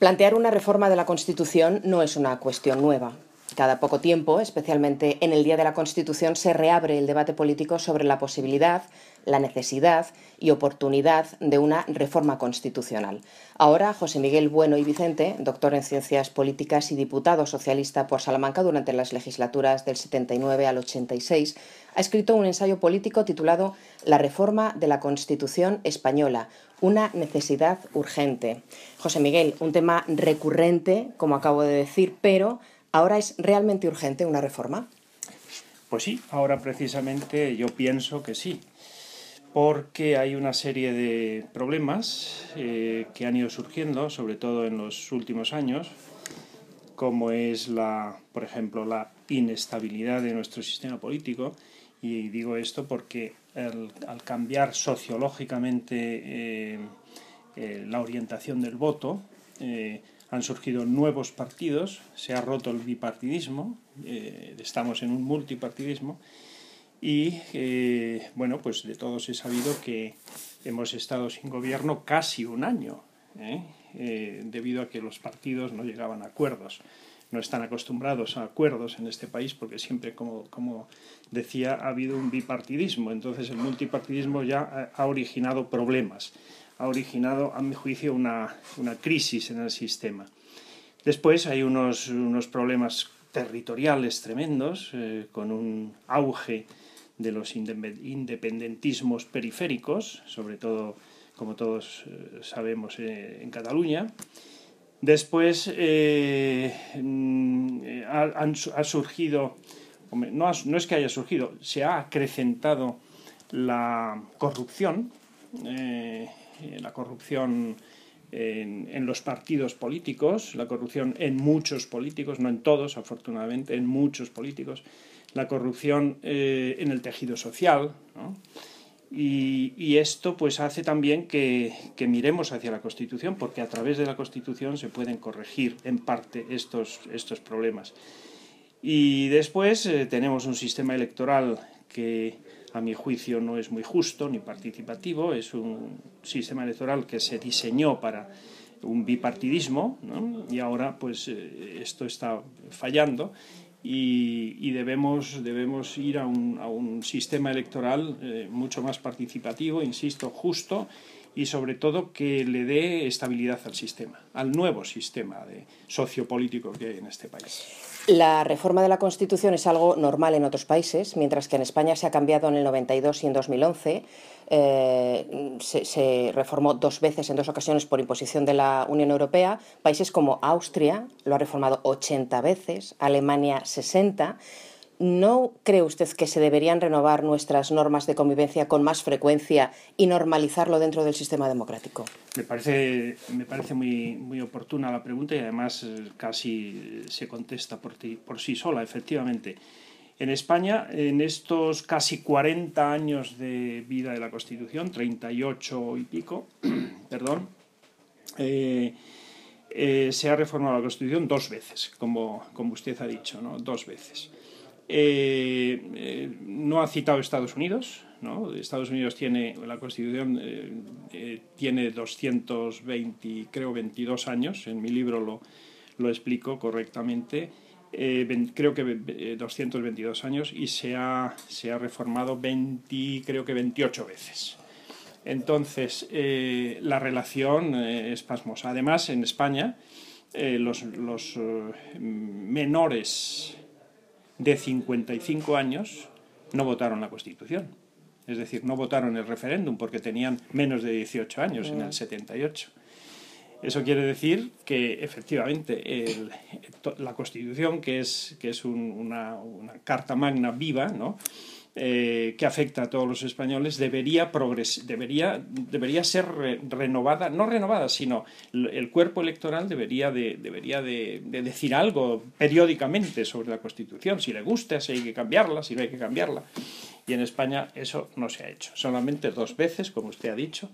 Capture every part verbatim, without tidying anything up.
Plantear una reforma de la Constitución no es una cuestión nueva. Cada poco tiempo, especialmente en el Día de la Constitución, se reabre el debate político sobre la posibilidad, la necesidad y oportunidad de una reforma constitucional. Ahora, José Miguel Bueno y Vicente, doctor en Ciencias Políticas y diputado socialista por Salamanca durante las legislaturas del setenta y nueve al ochenta y seis, ha escrito un ensayo político titulado La reforma de la Constitución española, una necesidad urgente. José Miguel, un tema recurrente, como acabo de decir, pero ¿ahora es realmente urgente una reforma? Pues sí, ahora precisamente yo pienso que sí, porque hay una serie de problemas eh, que han ido surgiendo, sobre todo en los últimos años, como es, la, por ejemplo, la inestabilidad de nuestro sistema político. Y digo esto porque el, al cambiar sociológicamente eh, eh, la orientación del voto, eh, han surgido nuevos partidos, se ha roto el bipartidismo, eh, estamos en un multipartidismo y, eh, bueno, pues de todos he sabido que hemos estado sin gobierno casi un año, ¿eh? Eh, debido a que los partidos no llegaban a acuerdos. No están acostumbrados a acuerdos en este país porque siempre, como, como decía, ha habido un bipartidismo. Entonces el multipartidismo ya ha originado problemas, ha originado, a mi juicio, una, una crisis en el sistema. Después hay unos, unos problemas territoriales tremendos, eh, con un auge de los independentismos periféricos, sobre todo, como todos eh, sabemos, eh, en Cataluña. Después eh, ha, ha surgido, no, ha, no es que haya surgido, se ha acrecentado la corrupción, eh, la corrupción en, en los partidos políticos, la corrupción en muchos políticos, no en todos, afortunadamente, en muchos políticos, la corrupción eh, en el tejido social, ¿no? Y, y esto pues hace también que, que miremos hacia la Constitución, porque a través de la Constitución se pueden corregir en parte estos, estos problemas. Y después eh, tenemos un sistema electoral que a mi juicio no es muy justo ni participativo, es un sistema electoral que se diseñó para un bipartidismo, ¿no? Y ahora pues eh, esto está fallando. Y, y debemos, debemos ir a un, a un sistema electoral eh, mucho más participativo, insisto, justo y sobre todo que le dé estabilidad al sistema, al nuevo sistema de sociopolítico que hay en este país. La reforma de la Constitución es algo normal en otros países, mientras que en España se ha cambiado en el noventa y dos y en dos mil once. Eh, se, se reformó dos veces, en dos ocasiones, por imposición de la Unión Europea. Países como Austria lo ha reformado ochenta veces, Alemania sesenta. ¿No cree usted que se deberían renovar nuestras normas de convivencia con más frecuencia y normalizarlo dentro del sistema democrático? Me parece, me parece muy, muy oportuna la pregunta y además casi se contesta por, ti, por sí sola, efectivamente. En España, en estos casi cuarenta años de vida de la Constitución, treinta y ocho y pico, perdón, eh, eh, se ha reformado la Constitución dos veces, como, como usted ha dicho, ¿no? Dos veces. Eh, eh, no ha citado Estados Unidos, ¿no? Estados Unidos tiene, la Constitución eh, eh, tiene doscientos veinte, creo veintidós años, en mi libro lo, lo explico correctamente, eh, creo que eh, doscientos veintidós años y se ha, se ha reformado veinte, creo que veintiocho veces. Entonces, eh, la relación eh, es pasmosa. Además, en España, eh, los, los eh, menores de cincuenta y cinco años no votaron la Constitución. Es decir, no votaron el referéndum porque tenían menos de dieciocho años en el setenta y ocho. Eso quiere decir que, efectivamente, el, la Constitución, que es, que es un, una, una carta magna viva, ¿no? Eh, que afecta a todos los españoles, debería, progres debería, debería ser re renovada, no renovada, sino el cuerpo electoral debería, de, debería de, de decir algo periódicamente sobre la Constitución, si le gusta, si hay que cambiarla, si no hay que cambiarla. Y en España eso no se ha hecho, solamente dos veces, como usted ha dicho,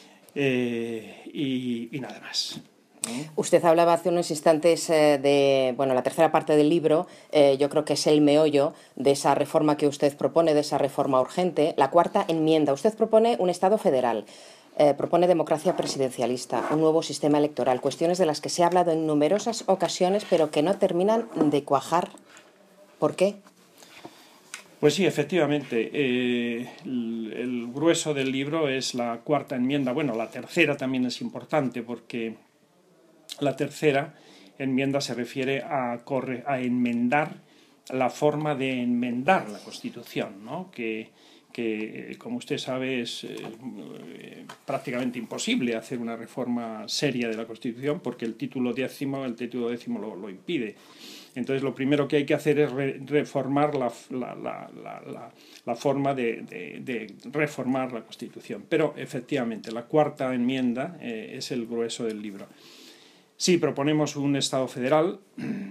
eh, y, y nada más. Usted hablaba hace unos instantes eh, de, bueno, la tercera parte del libro, eh, yo creo que es el meollo de esa reforma que usted propone, de esa reforma urgente. La cuarta enmienda, usted propone un Estado federal. eh, propone democracia presidencialista, un nuevo sistema electoral, cuestiones de las que se ha hablado en numerosas ocasiones, pero que no terminan de cuajar. ¿Por qué? Pues sí, efectivamente. Eh, el, el grueso del libro es la cuarta enmienda. Bueno, la tercera también es importante porque la tercera enmienda se refiere a, corre, a enmendar la forma de enmendar la Constitución, ¿no? que, que, como usted sabe, es eh, prácticamente imposible hacer una reforma seria de la Constitución porque el título décimo, el título décimo lo, lo impide. Entonces, lo primero que hay que hacer es re reformar la, la, la, la, la forma de, de, de reformar la Constitución. Pero, efectivamente, la cuarta enmienda eh, es el grueso del libro. Sí, proponemos un Estado federal.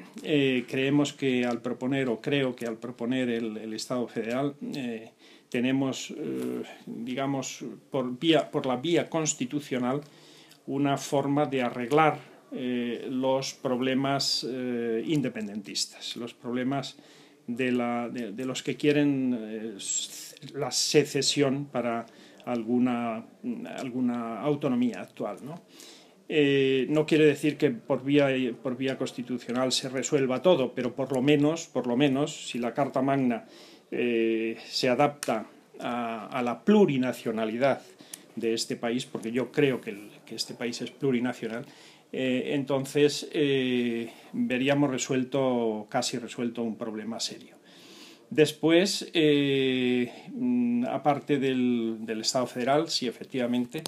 Eh, creemos que al proponer, o creo que al proponer el, el Estado federal, eh, tenemos, eh, digamos, por, vía, por la vía constitucional, una forma de arreglar Eh, los problemas eh, independentistas, los problemas de, la, de, de los que quieren eh, la secesión para alguna, alguna autonomía actual, ¿no? Eh, no quiere decir que por vía, por vía constitucional se resuelva todo, pero por lo menos, por lo menos si la Carta Magna eh, se adapta a, a la plurinacionalidad de este país, porque yo creo que, el, que este país es plurinacional, Eh, entonces eh, veríamos resuelto, casi resuelto un problema serio. Después, eh, aparte del, del Estado federal, sí, efectivamente,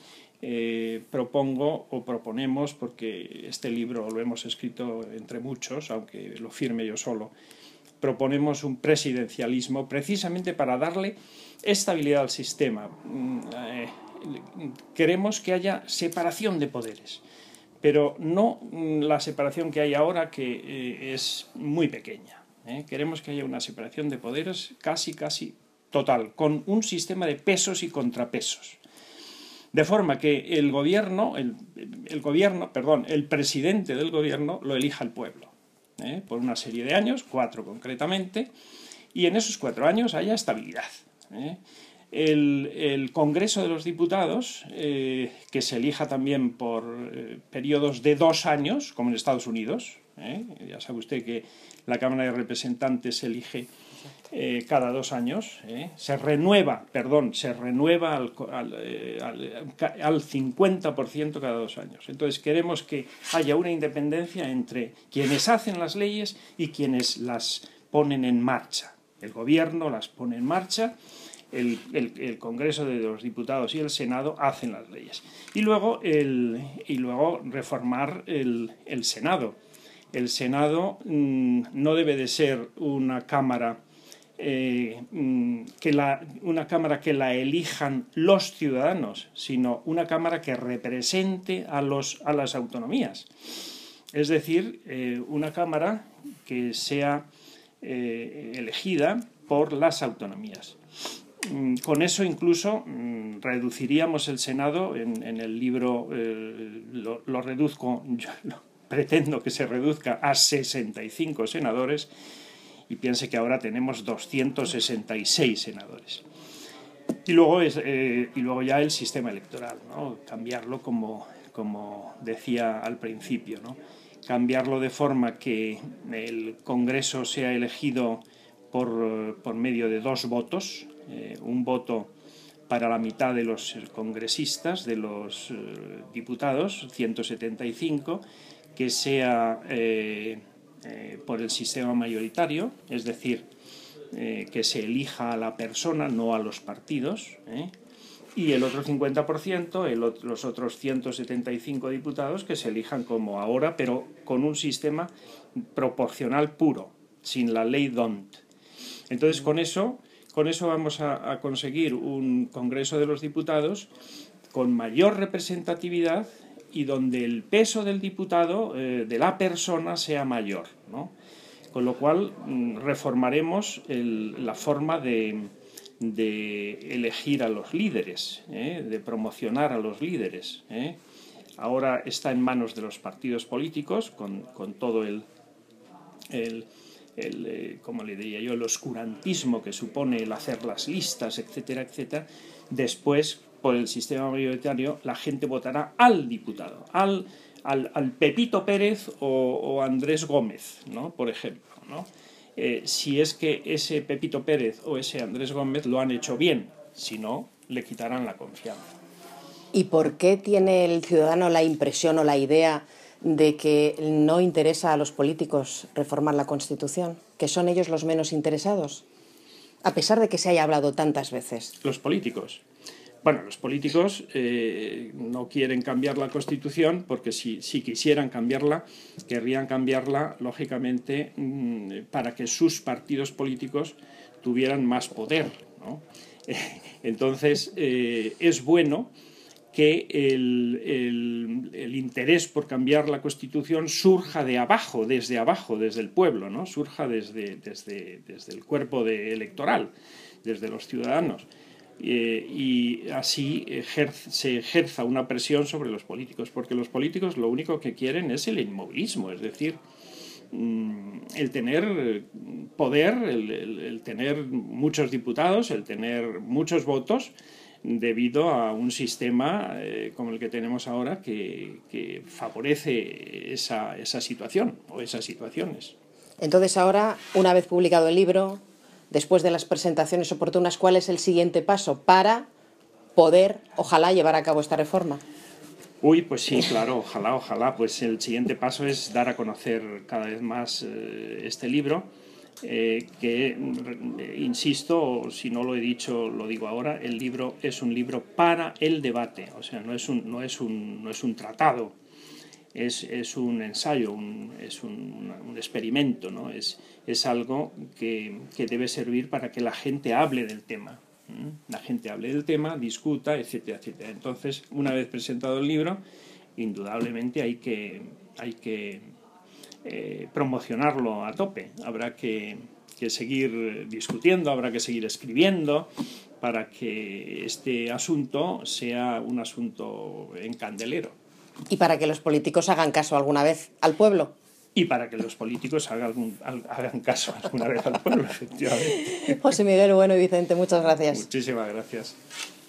eh, propongo o proponemos, porque este libro lo hemos escrito entre muchos, aunque lo firme yo solo, proponemos un presidencialismo precisamente para darle estabilidad al sistema. Eh, queremos que haya separación de poderes, pero no la separación que hay ahora, que eh, es muy pequeña. ¿eh? Queremos que haya una separación de poderes casi, casi total, con un sistema de pesos y contrapesos. De forma que el gobierno, el, el gobierno, perdón, el presidente del gobierno lo elija el pueblo, ¿eh? por una serie de años, cuatro concretamente, y en esos cuatro años haya estabilidad. ¿eh? El, el Congreso de los Diputados, eh, que se elija también por eh, periodos de dos años, como en Estados Unidos. ¿eh? Ya sabe usted que la Cámara de Representantes se elige eh, cada dos años. ¿eh? Se renueva, perdón, se renueva al, al, al, al cincuenta por ciento cada dos años. Entonces queremos que haya una independencia entre quienes hacen las leyes y quienes las ponen en marcha. El gobierno las pone en marcha. El, el, el Congreso de los Diputados y el Senado hacen las leyes. Y luego, el, y luego reformar el, el Senado. El Senado mmm, no debe de ser una cámara, eh, mmm, que la, una cámara que la elijan los ciudadanos, sino una cámara que represente a, los, a las autonomías. Es decir, eh, una cámara que sea eh, elegida por las autonomías. Con eso incluso mmm, reduciríamos el Senado, en, en el libro eh, lo, lo reduzco, yo lo, pretendo que se reduzca a sesenta y cinco senadores, y piense que ahora tenemos doscientos sesenta y seis senadores. Y luego, es, eh, y luego ya el sistema electoral, ¿no? Cambiarlo como, como decía al principio, ¿no? Cambiarlo de forma que el Congreso sea elegido por, por medio de dos votos, eh, un voto para la mitad de los congresistas, de los eh, diputados, ciento setenta y cinco, que sea eh, eh, por el sistema mayoritario, es decir, eh, que se elija a la persona, no a los partidos, ¿eh? y el otro cincuenta por ciento, el, los otros ciento setenta y cinco diputados, que se elijan como ahora, pero con un sistema proporcional puro, sin la ley D'Hondt. Entonces, con eso, con eso vamos a, a conseguir un Congreso de los Diputados con mayor representatividad y donde el peso del diputado, eh, de la persona, sea mayor, ¿no? Con lo cual, reformaremos el, la forma de, de elegir a los líderes, ¿eh? de promocionar a los líderes. ¿eh? Ahora está en manos de los partidos políticos, con, con todo el... el El, eh, como le diría yo, el oscurantismo que supone el hacer las listas, etcétera, etcétera. Después, por el sistema mayoritario, la gente votará al diputado, al, al, al Pepito Pérez o, o Andrés Gómez, ¿no? Por ejemplo, ¿no? Eh, si es que ese Pepito Pérez o ese Andrés Gómez lo han hecho bien, si no, le quitarán la confianza. ¿Y por qué tiene el ciudadano la impresión o la idea de que no interesa a los políticos reformar la Constitución? ¿Que son ellos los menos interesados? A pesar de que se haya hablado tantas veces. Los políticos. Bueno, los políticos eh, no quieren cambiar la Constitución porque si, si quisieran cambiarla, querrían cambiarla, lógicamente, mmm, para que sus partidos políticos tuvieran más poder, ¿no? Entonces, eh, es bueno que el, el, el interés por cambiar la Constitución surja de abajo, desde abajo, desde el pueblo, ¿no? Surja desde, desde, desde el cuerpo de electoral, desde los ciudadanos. Eh, y así ejerce, se ejerza una presión sobre los políticos, porque los políticos lo único que quieren es el inmovilismo, es decir, el tener poder, el, el, el tener muchos diputados, el tener muchos votos, debido a un sistema eh, como el que tenemos ahora que, que favorece esa, esa situación o esas situaciones. Entonces ahora, una vez publicado el libro, después de las presentaciones oportunas, ¿cuál es el siguiente paso para poder, ojalá, llevar a cabo esta reforma? Uy, pues sí, claro, ojalá, ojalá. Pues el siguiente paso es dar a conocer cada vez más eh, este libro, eh, que, insisto, si no lo he dicho, lo digo ahora, el libro es un libro para el debate, o sea, no es un, no es un, no es un tratado, es, es un ensayo, un, es un, un experimento, ¿no? Es, es algo que, que debe servir para que la gente hable del tema. La gente hable del tema, discuta, etcétera, etcétera. Entonces, una vez presentado el libro, indudablemente hay que, hay que eh, promocionarlo a tope. Habrá que, que seguir discutiendo, habrá que seguir escribiendo para que este asunto sea un asunto en candelero. Y para que los políticos hagan caso alguna vez al pueblo. Y para que los políticos hagan, hagan caso alguna vez al pueblo, efectivamente. José Miguel Bueno y Vicente, muchas gracias. Muchísimas gracias.